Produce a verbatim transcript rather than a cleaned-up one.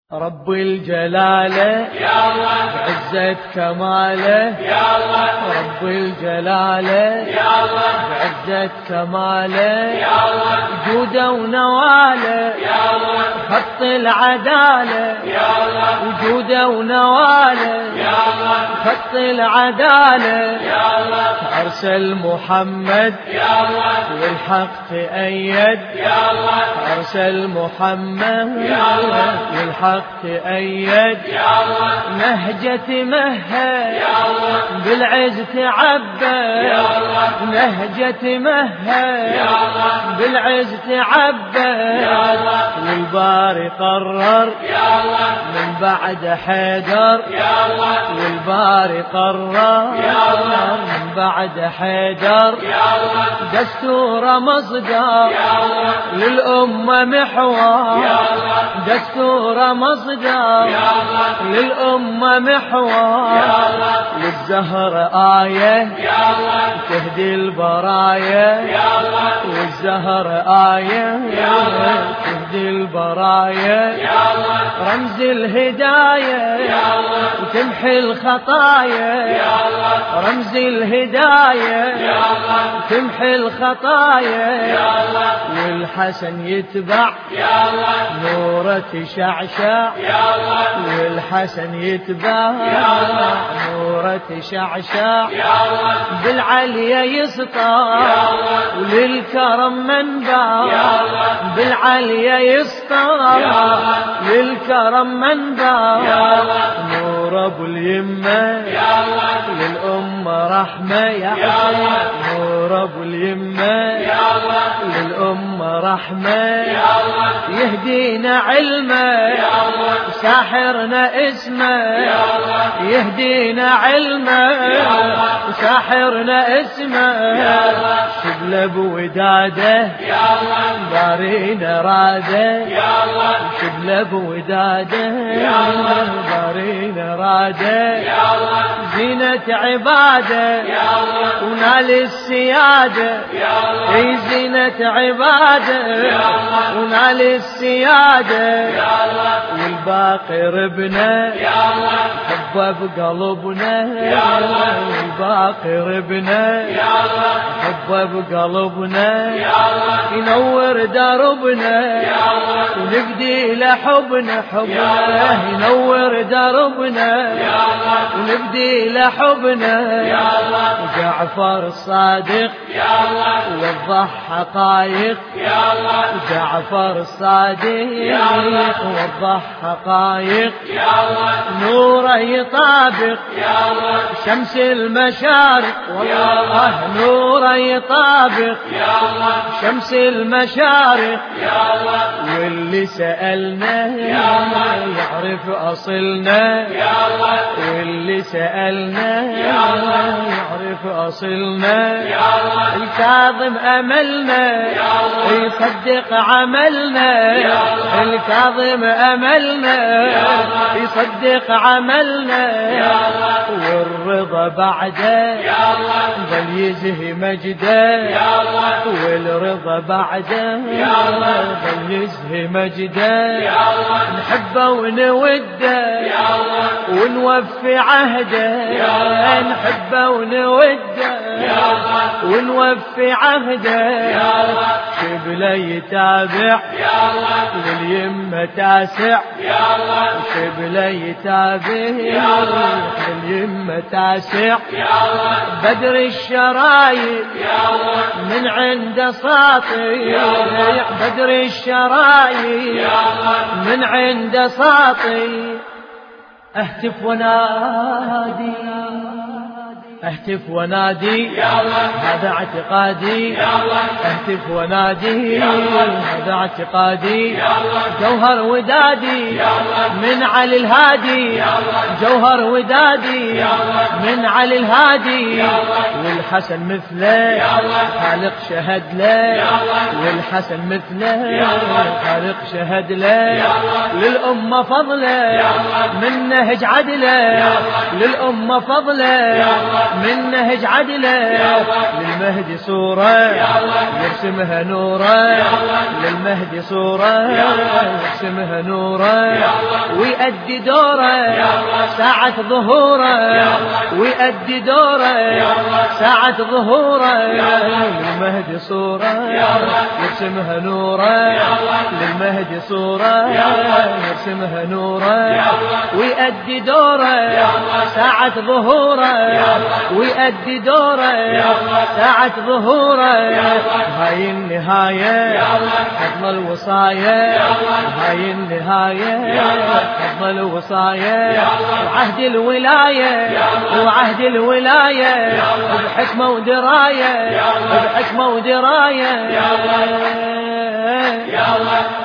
رب الجلالة يا الله بعزة كماله يا الله رب الجلالة يا الله بعزة كماله يا الله وجوده ونواله يا الله خط العدالة يا الله وجوده ونواله يا الله خط العدالة يا الله أرسل محمد يا الله والحق تأيد يا الله أرسل محمد يا الله والحق تأيد يا الله نهجة مهد يا الله بالعز تعبى يا الله نهجة مهد يا الله بالعز تعبى يا الله والباري قرر يا الله من بعد حيدر يا الله والباري قرر يا الله من بعد حيدر يا الله دستور مصدر يا الله للأمة محور يا الله دستور مصدر يا الله للأمة محور يا الله للزهر آية يا الله تهدي البرايا يا الله والزهر آية يا الله تهدي البرايا يا الله رمز الهداية يا الله وتمحي الخطايا يا الله رمز الهداية يا الله تمحي الخطايا يا الله والحسن يتبع يا الله نوره تشعشع يا الله والحسن يتبع يا الله نوره تشعشع يا الله بالعليا يسطع يا الله وللكرم منبع يا الله بالعليا يسطع يا الله للكرم منبع يا الله نور ابو اليمه يا الله للأمة رحمة يا يا حسين الله نور ابو اليمه يا الله للأمة رحمة يا الله يهدينا علمه يا الله ساحرنا اسمه يا الله يهدينا علمه يا الله ساحرنا اسمه يا الله شبله بوداده يا الله بارينا راده يا الله شبله بوداده يا الله بارينا راده يا الله زينة عباده يا الله ونال السيادة يا الله اي زينة عباده يا الله ونال السيادة يا الله والباقي ربنا يا الله حبه بقلبنا يا الله والباقي ربنا يا الله حبه بقلبنا يا الله ينور دربنا يا الله ونبدي لحبنا حبنا ينور دربنا يا الله ونبدي لحبنا يا الله جعفر الصادق يا الله وضح حقائق يا الله جعفر الصادق وضح حقائق يا الله نوره يطابق يا الله شمس المشارق والله نوره يطابق يا الله شمس المشارق يا الله واللي سألنا يا الله يعرف أصلنا يا الله واللي سألنا يا الله يعرف أصلنا يا الله الكاظم أملنا يا الله يصدق عملنا يا الله الكاظم أملنا يا الله يصدق عملنا يا الله والرضا بعده يا الله ظل يزهي مجده يا الله والرضا بعده يا الله ظل يزهي مجده يا الله نحبه ونوده يا الله ونوفي عهده يا الله نحبه ونوده يا الله ونوفي عهده يا الله شبله يتابع يا الله لليمة تاسع يا الله شبله يتابع يا الله لليمة تاسع يا الله بدر الشرايط يا الله من عند ساطع يا الله بدر الشرايط يا الله من عند ساطع اهتف ونادي اهتف ونادي يا الله هذا اعتقادي يا الله اهتف ونادي يا الله هذا اعتقادي يا الله جوهر ودادي يا الله من علي الهادي يا الله جوهر ودادي يا الله من علي الهادي يا الله والحسن مثله يا الله خالق شهد له يا الله والحسن مثله يا الله خالق شهد له يا الله للأمة فضله يا الله من نهج عدله يا الله للأمة فضله يا الله من نهج عدله للمهدي صورة يرسمها نوره للمهدي صورة يرسمها نوره ويأدي دوره ساعة ظهوره ويأدي دوره ساعة ظهوره للمهدي صورة يرسمها نوره للمهدي صورة يرسمها نوره ويأدي دوره ساعة ظهوره ويأدي دوره ساعة ظهوره هاي النهاية حضن الوصايا هاي النهاية حضن الوصايا وعهد الولاية وعهد الولاية بحكمة ودراية بحكمة ودراية يا الله